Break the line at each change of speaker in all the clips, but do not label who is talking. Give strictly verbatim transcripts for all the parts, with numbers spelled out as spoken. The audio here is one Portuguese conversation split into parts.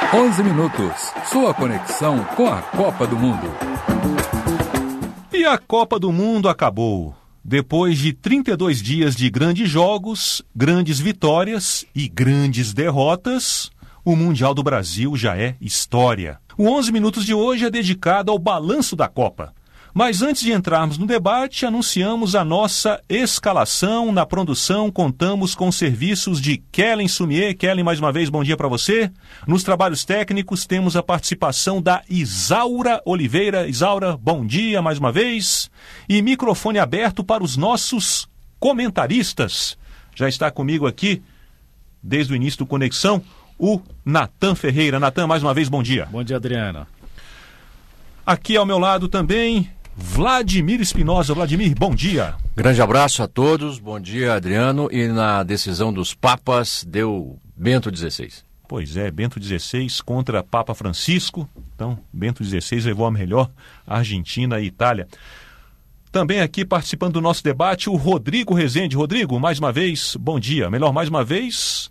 onze minutos, sua conexão com a Copa do Mundo.
E a Copa do Mundo acabou. Depois de trinta e dois dias de grandes jogos, grandes vitórias e grandes derrotas, o Mundial do Brasil já é história. O onze minutos de hoje é dedicado ao balanço da Copa. Mas antes de entrarmos no debate, anunciamos a nossa escalação. Na produção, contamos com serviços de Kellen Sumier. Kellen, mais uma vez, bom dia para você. Nos trabalhos técnicos, temos a participação da Isaura Oliveira. Isaura, bom dia mais uma vez. E microfone aberto para os nossos comentaristas. Já está comigo aqui, desde o início do Conexão, o Natan Ferreira. Natan, mais uma vez, bom dia.
Bom dia, Adriano.
Aqui ao meu lado também, Vladimir Espinosa. Vladimir, bom dia.
Grande abraço a todos, bom dia, Adriano. E na decisão dos Papas deu Bento dezesseis.
Pois é, Bento dezesseis contra Papa Francisco. Então, Bento dezesseis levou a melhor, Argentina e Itália. Também aqui participando do nosso debate, o Rodrigo Rezende. Rodrigo, mais uma vez, bom dia. Melhor, mais uma vez...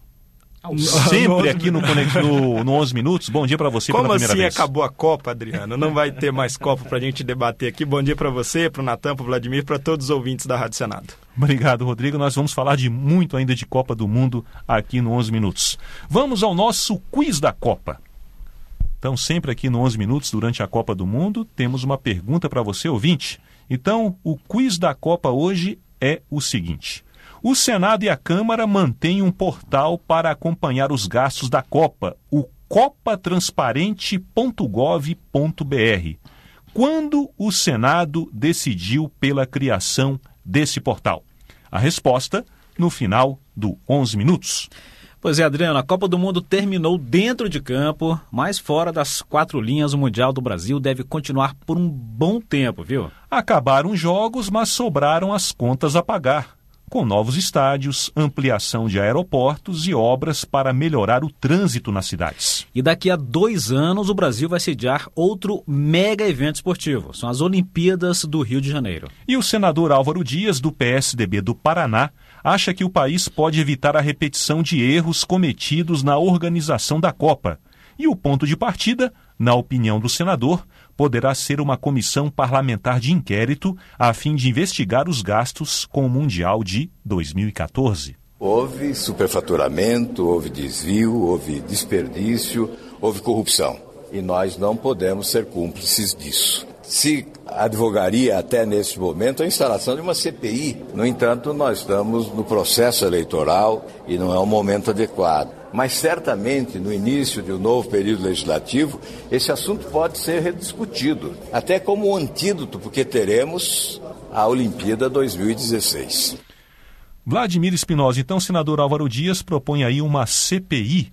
Sempre aqui no, no, no onze minutos. Bom dia para você pela primeira
vez. Como assim
acabou
a Copa, Adriano? Não vai ter mais Copa para a gente debater aqui. Bom dia para você, para o Natan, para o Vladimir, para todos os ouvintes da Rádio Senado.
Obrigado, Rodrigo. Nós vamos falar de muito ainda de Copa do Mundo aqui no onze minutos. Vamos ao nosso quiz da Copa. Então, sempre aqui no onze minutos, durante a Copa do Mundo, temos uma pergunta para você, ouvinte. Então, o quiz da Copa hoje é o seguinte: o Senado e a Câmara mantêm um portal para acompanhar os gastos da Copa, o copa transparente ponto gov ponto br. Quando o Senado decidiu pela criação desse portal? A resposta no final do onze minutos.
Pois é, Adriano, a Copa do Mundo terminou dentro de campo, mas fora das quatro linhas, o Mundial do Brasil deve continuar por um bom tempo, viu?
Acabaram os jogos, mas sobraram as contas a pagar, com novos estádios, ampliação de aeroportos e obras para melhorar o trânsito nas cidades.
E daqui a dois anos o Brasil vai sediar outro mega evento esportivo. São as Olimpíadas do Rio de Janeiro.
E o senador Álvaro Dias, do P S D B do Paraná, acha que o país pode evitar a repetição de erros cometidos na organização da Copa. E o ponto de partida, na opinião do senador, poderá ser uma comissão parlamentar de inquérito a fim de investigar os gastos com o Mundial de dois mil e quatorze.
Houve superfaturamento, houve desvio, houve desperdício, houve corrupção. E nós não podemos ser cúmplices disso. Se advogaria até neste momento a instalação de uma C P I. No entanto, nós estamos no processo eleitoral e não é o momento adequado. Mas certamente, no início de um novo período legislativo, esse assunto pode ser rediscutido, até como um antídoto, porque teremos a Olimpíada dois mil e dezesseis.
Vladimir Espinosa, então o senador Álvaro Dias propõe aí uma C P I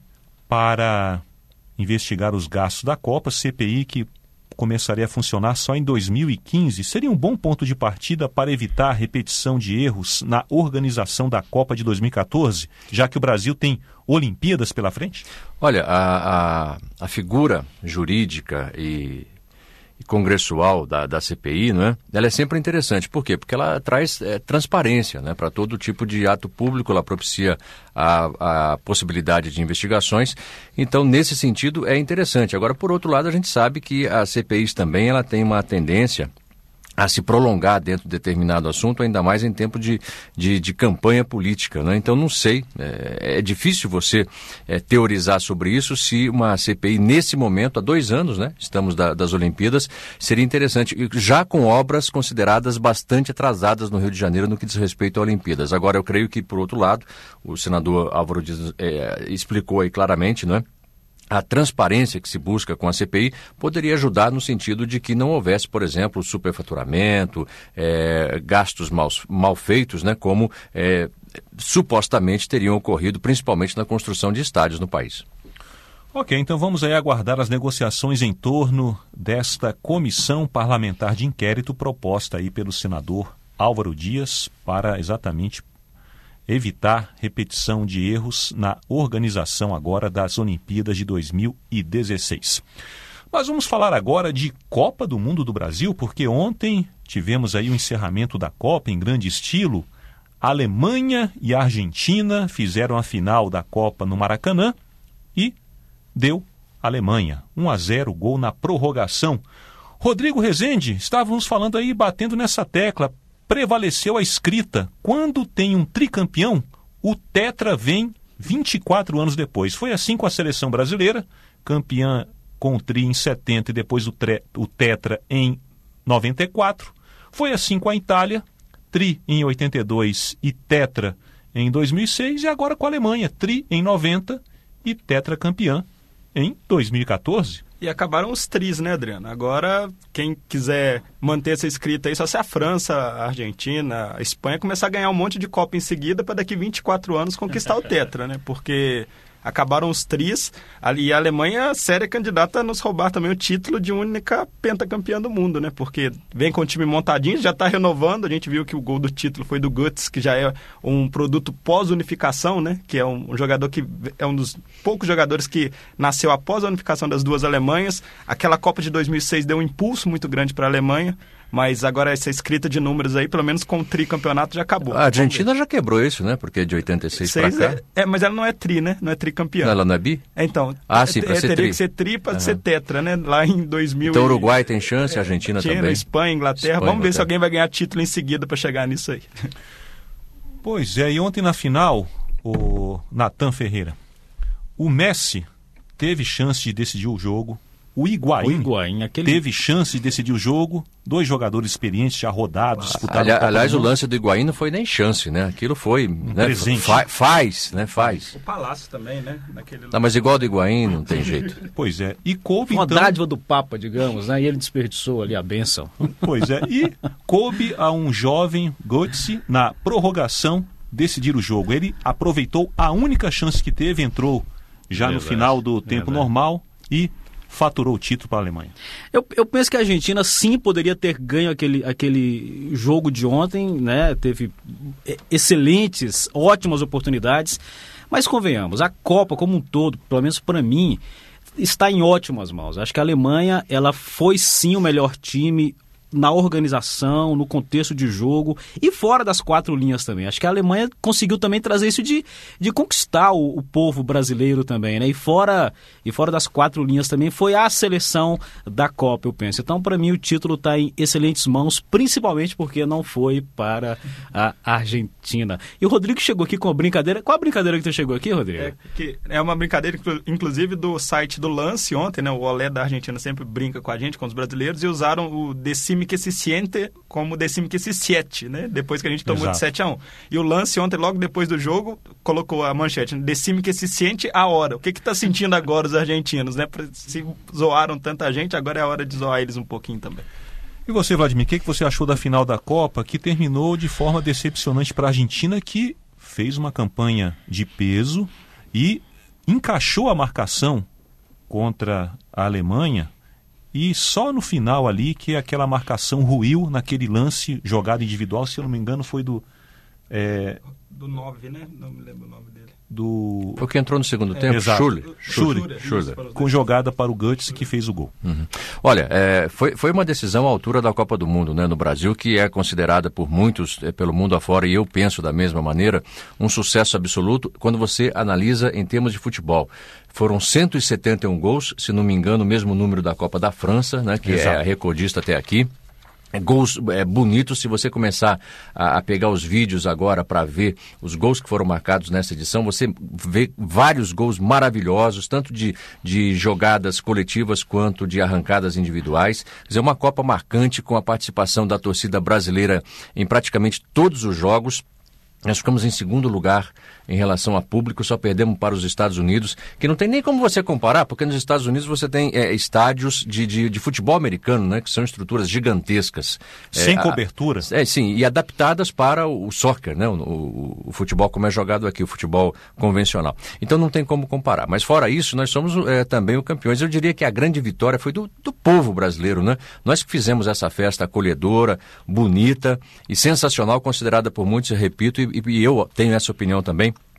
para investigar os gastos da Copa, C P I que começaria a funcionar só em dois mil e quinze. Seria um bom ponto de partida para evitar a repetição de erros na organização da Copa de dois mil e quatorze, já que o Brasil tem Olimpíadas pela frente?
Olha, a, a, a figura jurídica e, e congressual da, da C P I, né, ela é sempre interessante. Por quê? Porque ela traz é, transparência, né, para todo tipo de ato público, ela propicia a, a possibilidade de investigações. Então, nesse sentido, é interessante. Agora, por outro lado, a gente sabe que a C P Is também ela tem uma tendência a se prolongar dentro de determinado assunto, ainda mais em tempo de, de, de campanha política, né? Então, não sei, é, é difícil você é, teorizar sobre isso. Se uma C P I, nesse momento, há dois anos, né, estamos da, das Olimpíadas, seria interessante, já com obras consideradas bastante atrasadas no Rio de Janeiro no que diz respeito a Olimpíadas. Agora, eu creio que, por outro lado, o senador Álvaro Dias é, explicou aí claramente, não é? A transparência que se busca com a C P I poderia ajudar no sentido de que não houvesse, por exemplo, superfaturamento, é, gastos mal, mal feitos, né, como é, supostamente teriam ocorrido, principalmente na construção de estádios no país.
Ok, então vamos aí aguardar as negociações em torno desta comissão parlamentar de inquérito proposta aí pelo senador Álvaro Dias para exatamente evitar repetição de erros na organização agora das Olimpíadas de dois mil e dezesseis. Mas vamos falar agora de Copa do Mundo do Brasil, porque ontem tivemos aí o encerramento da Copa em grande estilo. A Alemanha e a Argentina fizeram a final da Copa no Maracanã e deu Alemanha. um a zero, gol na prorrogação. Rodrigo Rezende, estávamos falando aí, batendo nessa tecla. Prevaleceu a escrita. Quando tem um tricampeão, o tetra vem vinte e quatro anos depois. Foi assim com a seleção brasileira, campeã com o tri em setenta e depois o, tre- o tetra em noventa e quatro. Foi assim com a Itália, tri em oitenta e dois e tetra em dois mil e seis. E agora com a Alemanha, tri em noventa e tetra campeã em dois mil e quatorze.
E acabaram os tris, né, Adriano? Agora, quem quiser manter essa escrita aí, só se a França, a Argentina, a Espanha começar a ganhar um monte de Copa em seguida para daqui vinte e quatro anos conquistar o tetra, né? Porque acabaram os tris, ali a Alemanha séria candidata a nos roubar também o título de única pentacampeã do mundo, né? Porque vem com o time montadinho, já está renovando, a gente viu que o gol do título foi do Götze, que já é um produto pós-unificação, né? Que é um, um jogador que é um dos poucos jogadores que nasceu após a unificação das duas Alemanhas. Aquela Copa de dois mil e seis deu um impulso muito grande para a Alemanha, mas agora essa escrita de números aí, pelo menos com o tricampeonato, já acabou.
A Argentina já quebrou isso, né? Porque de oitenta e seis para cá...
É, é, mas ela não é tri, né? Não é tricampeã.
Ela não é bi?
Então,
ah, sim, para
é,
ser
teria
tri.
que ser tri para
uhum.
ser tetra, né? Lá em dois mil.
Então o Uruguai tem chance, a Argentina
Argentina,
também.
Espanha, Inglaterra.
Espanha,
Vamos
Inglaterra.
ver se alguém vai ganhar título em seguida para chegar nisso aí.
Pois é, e ontem na final, o Natan Ferreira, o Messi teve chance de decidir o jogo. O Higuaín,
O Higuaín, aquele...
teve chance de decidir o jogo. Dois jogadores experientes, já rodados, disputaram
Ali,
a Copa
aliás,
do
o
Mundo.
lance do Higuaín não foi nem chance, né? Aquilo foi... Um né?
presente.
Fa- faz, né? Faz.
O Palácio também, né? Naquele...
Não, mas igual do Higuaín não tem jeito.
Pois é, e coube
Uma
então...
dádiva do Papa, digamos, né? E ele desperdiçou ali a bênção.
Pois é, e coube a um jovem Götze, na prorrogação, decidir o jogo. Ele aproveitou a única chance que teve, entrou já
Verdade,
no final do tempo
verdade.
normal e faturou o título para a Alemanha.
Eu, eu penso que a Argentina sim poderia ter ganho aquele, aquele jogo de ontem, né? Teve excelentes, ótimas oportunidades, mas convenhamos, a Copa como um todo, pelo menos para mim, está em ótimas mãos. Acho que a Alemanha, ela foi sim o melhor time na organização, no contexto de jogo e fora das quatro linhas também. Acho que a Alemanha conseguiu também trazer isso de, de conquistar o, o povo brasileiro também, né? E fora, e fora das quatro linhas também foi a seleção da Copa, eu penso. Então, para mim, o título está em excelentes mãos, principalmente porque não foi para a Argentina. E o Rodrigo chegou aqui com a brincadeira. Qual a brincadeira que tu chegou aqui, Rodrigo?
É, que é uma brincadeira, inclusive, do site do Lance ontem, né? O Olé da Argentina sempre brinca com a gente, com os brasileiros, e usaram o Decime que se siente como Decime que se siete, né? Depois que a gente tomou
Exato.
de sete a um. E o Lance ontem, logo depois do jogo, colocou a manchete, Decime que se siente a hora. O que que tá sentindo agora os argentinos, né? Se zoaram tanta gente, agora é a hora de zoar eles um pouquinho também.
E você, Vladimir, o que, que você achou da final da Copa, que terminou de forma decepcionante para a Argentina, que fez uma campanha de peso e encaixou a marcação contra a Alemanha, e só no final ali que aquela marcação ruiu naquele lance jogada individual, se eu não me engano foi do... É,
Do nove, né? Não me lembro o nome dele.
do
Foi o que entrou no segundo tempo?
exato.
Schürrle.
Schürrle.
Schürrle.
com jogada para o Götze, que fez o gol.
Uhum. Olha, é, foi, foi uma decisão à altura da Copa do Mundo, né, no Brasil, que é considerada por muitos, é, pelo mundo afora, e eu penso da mesma maneira, um sucesso absoluto quando você analisa em termos de futebol. Foram cento e setenta e um gols, se não me engano, o mesmo número da Copa da França, né, que
Exato.
é a recordista até aqui. Gols é, bonitos, se você começar a, a pegar os vídeos agora para ver os gols que foram marcados nessa edição, você vê vários gols maravilhosos, tanto de, de jogadas coletivas quanto de arrancadas individuais. Quer dizer, uma Copa marcante com a participação da torcida brasileira em praticamente todos os jogos. Nós ficamos em segundo lugar em relação a público, só perdemos para os Estados Unidos, que não tem nem como você comparar, porque nos Estados Unidos você tem é, estádios de, de, de futebol americano, né, que são estruturas gigantescas.
Sem
é,
cobertura.
A, é, sim, e adaptadas para o, o soccer, né, o, o, o futebol como é jogado aqui, o futebol convencional. Então não tem como comparar. Mas fora isso, nós somos é, também os campeões. Eu diria que a grande vitória foi do, do povo brasileiro, né? Nós que fizemos essa festa acolhedora, bonita e sensacional, considerada por muitos, eu repito, e, e eu tenho essa opinião também,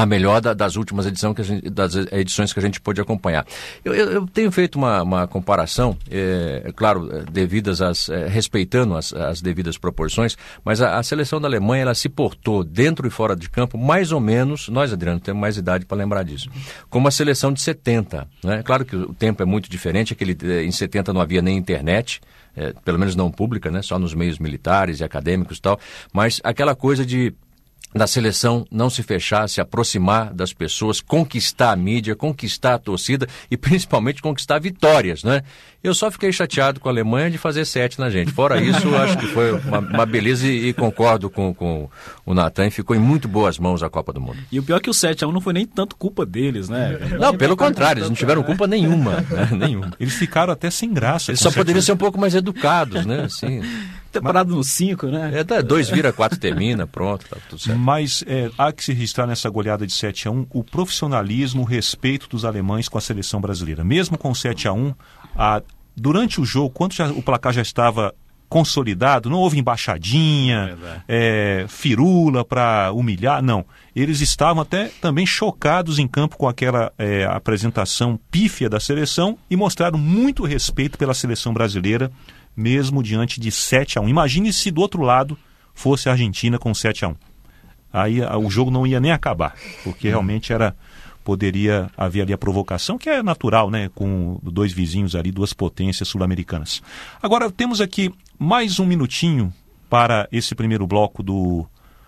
a melhor da, das últimas edição que a gente, das edições que a gente pôde acompanhar. Eu, eu, eu tenho feito uma, uma comparação, é, é claro, devidas às, é, respeitando as, as devidas proporções, mas a, a seleção da Alemanha, ela se portou dentro e fora de campo, mais ou menos, nós, Adriano, temos mais idade para lembrar disso, como a seleção de setenta. Né? Claro que o tempo é muito diferente, aquele, em setenta não havia nem internet, é, pelo menos não pública, né? Só nos meios militares e acadêmicos e tal, mas aquela coisa de da seleção não se fechar, se aproximar das pessoas, conquistar a mídia, conquistar a torcida e principalmente conquistar vitórias, né? Eu só fiquei chateado com a Alemanha de fazer sete na gente. Fora isso, eu acho que foi uma, uma beleza e, e concordo com, com o Natan, e ficou em muito boas mãos a Copa do Mundo.
E o pior é que o sete a um não foi nem tanto culpa deles, né?
Não, pelo contrário, eles não tiveram culpa nenhuma, né? Nenhuma.
Eles ficaram até sem graça.
Eles só poderiam ser um pouco mais educados, né? Assim,
ter parado no cinco, né?
É, dois vira, quatro termina, pronto, tá tudo certo.
Mas é, há que se registrar nessa goleada de sete a um o profissionalismo, o respeito dos alemães com a seleção brasileira. Mesmo com sete a um, a, durante o jogo, quando já, o placar já estava consolidado, não houve embaixadinha, é, firula para humilhar, não. Eles estavam até também chocados em campo com aquela é, apresentação pífia da seleção e mostraram muito respeito pela seleção brasileira, mesmo diante de sete a um. Imagine se do outro lado fosse a Argentina com sete a um. Aí o jogo não ia nem acabar, porque realmente era, poderia haver ali a provocação, que é natural, né, com dois vizinhos ali, duas potências sul-americanas. Agora temos aqui mais um minutinho para esse primeiro bloco do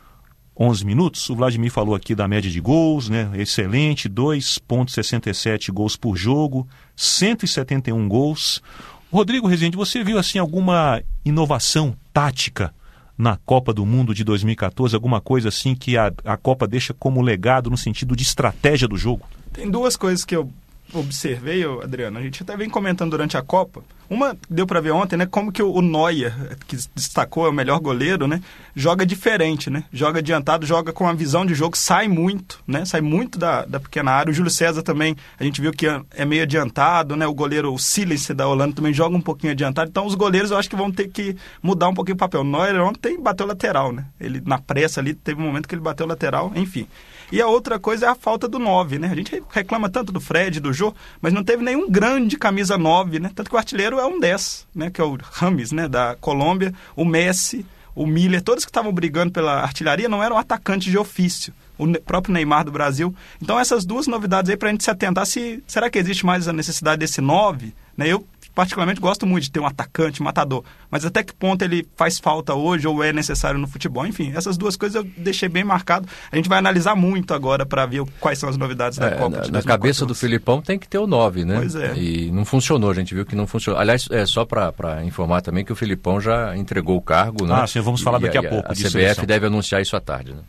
onze minutos. O Vladimir falou aqui da média de gols, né, excelente, dois vírgula sessenta e sete gols por jogo, cento e setenta e um gols. Rodrigo Rezende, você viu assim alguma inovação tática na Copa do Mundo de dois mil e catorze, alguma coisa assim que a, a Copa deixa como legado no sentido de estratégia do jogo?
Tem duas coisas que eu observei, Adriano, a gente até vem comentando durante a Copa. Uma, deu para ver ontem, né, como que o Neuer, que destacou, é o melhor goleiro, né, joga diferente, né, joga adiantado, joga com uma visão de jogo, sai muito, né, sai muito da, da pequena área. O Júlio César também, a gente viu que é meio adiantado, né, o goleiro, o Silence da Holanda também joga um pouquinho adiantado, então os goleiros eu acho que vão ter que mudar um pouquinho o papel. O Neuer ontem bateu lateral, né, ele na pressa ali, teve um momento que ele bateu lateral, enfim. E a outra coisa é a falta do nove, né? A gente reclama tanto do Fred, do Jô, mas não teve nenhum grande camisa nove, né? Tanto que o artilheiro é um dez, né? Que é o Rames, né? Da Colômbia, o Messi, o Miller, todos que estavam brigando pela artilharia não eram atacantes de ofício. O próprio Neymar do Brasil. Então essas duas novidades aí pra gente se atentar se... Será que existe mais a necessidade desse nove? Né? Eu particularmente gosto muito de ter um atacante, matador, mas até que ponto ele faz falta hoje ou é necessário no futebol? Enfim, essas duas coisas eu deixei bem marcado. A gente vai analisar muito agora para ver quais são as novidades da
é,
Copa.
Na, na cabeça do Filipão tem que ter o nove, né?
Pois é.
E não funcionou, a gente viu que não funcionou. Aliás, é só para informar também que o Filipão já entregou o cargo, né?
Ah, sim, vamos falar
e
daqui a,
a
pouco.
A
de
C B F
seleção.
deve anunciar isso à tarde, né?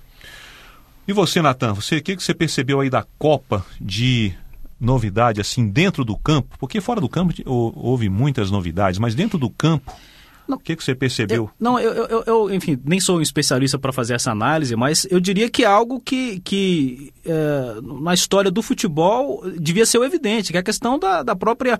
E você, Natan, você, o que, que você percebeu aí da Copa de novidade, assim, dentro do campo? Porque fora do campo houve muitas novidades, mas dentro do campo, o que, que você percebeu?
Eu, não, eu, eu, eu, enfim, nem sou um especialista para fazer essa análise, mas eu diria que é algo que, que é, na história do futebol devia ser o evidente, que é a questão da, da própria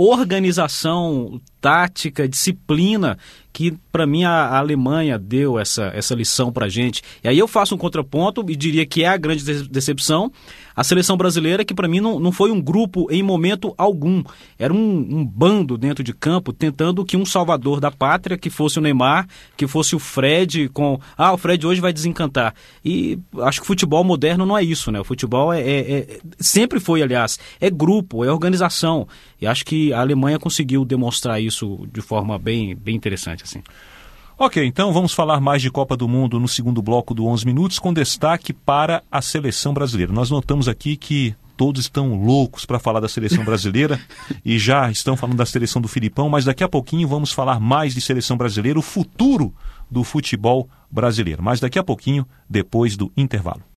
organização tática, disciplina, que para mim a, a Alemanha deu essa, essa lição para a gente. E aí eu faço um contraponto e diria que é a grande decepção a seleção brasileira, que para mim não, não foi um grupo em momento algum. Era um, um bando dentro de campo tentando que um salvador da pátria, que fosse o Neymar, que fosse o Fred, com... Ah, o Fred hoje vai desencantar. E acho que o futebol moderno não é isso, né? O futebol é, é, é sempre foi, aliás, é grupo, é organização. E acho que a Alemanha conseguiu demonstrar isso de forma bem, bem interessante, assim.
Ok, então vamos falar mais de Copa do Mundo no segundo bloco do onze minutos, com destaque para a seleção brasileira. Nós notamos aqui que todos estão loucos para falar da seleção brasileira e já estão falando da seleção do Filipão, mas daqui a pouquinho vamos falar mais de seleção brasileira, o futuro do futebol brasileiro. Mas daqui a pouquinho, depois do intervalo.